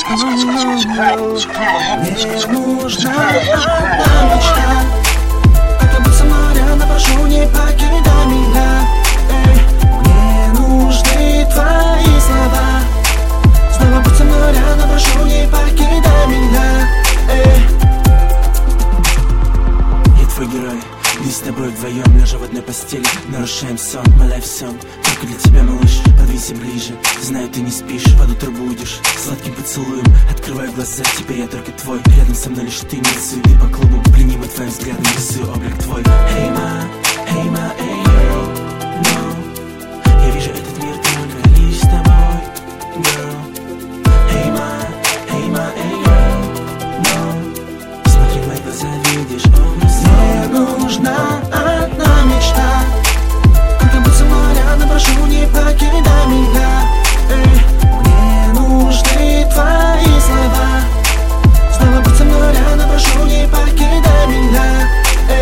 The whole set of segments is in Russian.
нужна одна мечта. Только будь со мной рядом, прошу, не покидай меня. Мне нужны твои слова. Снова будь со мной рядом, прошу, не покидай меня. Я твой герой, мы с тобой вдвоем, лежа в одной постели, нарушаем сон, моля всем. Только для тебя, малыш, подвинься ближе. Знаю, ты не спишь, под утро будешь сладким поцелуем. Открываю глаза, теперь я только твой. Рядом со мной лишь ты, нет суеты по клубу. Пленимый твоим взглядом, рисую облик твой. Hey ma, эй, yo, no. Я вижу этот мир только лишь с тобой, girl. Hey ma, эй, yo, no. Смотри в мои глаза, видишь образ. Мне нужна одна мечта. Только будь со мной рядом, прошу, не покидай меня. Мне нужны твои слова. Снова будь со мной рядом, прошу, не покидай меня.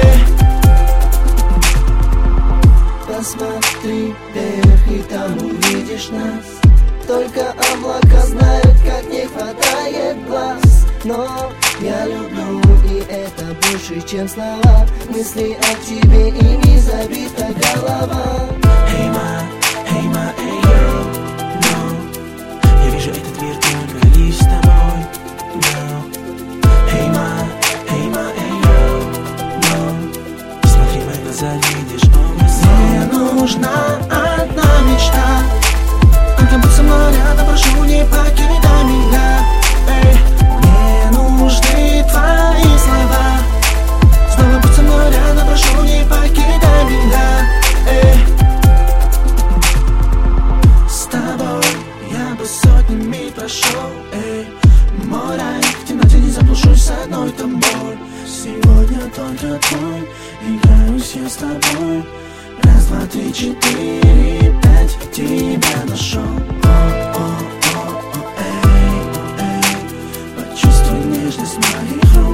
Посмотри вверх, и там увидишь нас. Только облака знают, как не хватает глаз. Но я люблю, и это больше, чем слова. Мысли о тебе, и не забита голова. Hey ma, эй, yo, no. Я вижу этот мир только лишь с тобой, girl. Hey ma, эй, yo, no. Смотри в мои глаза, видишь образ. Мне нужна одна мечта. Только будь со мной рядом, прошу, не покидай меня. Мне нужны твои слова. Снова будь со мной рядом, прошу, не покидай меня. С тобой я бы сотни миль прошел. Мой рай, в темноте не заблужусь с одной тобой. Сегодня только твой, играюсь я с тобой. Раз, два, три, четыре, пять, тебя нашел. Почувствуй нежность моих рук.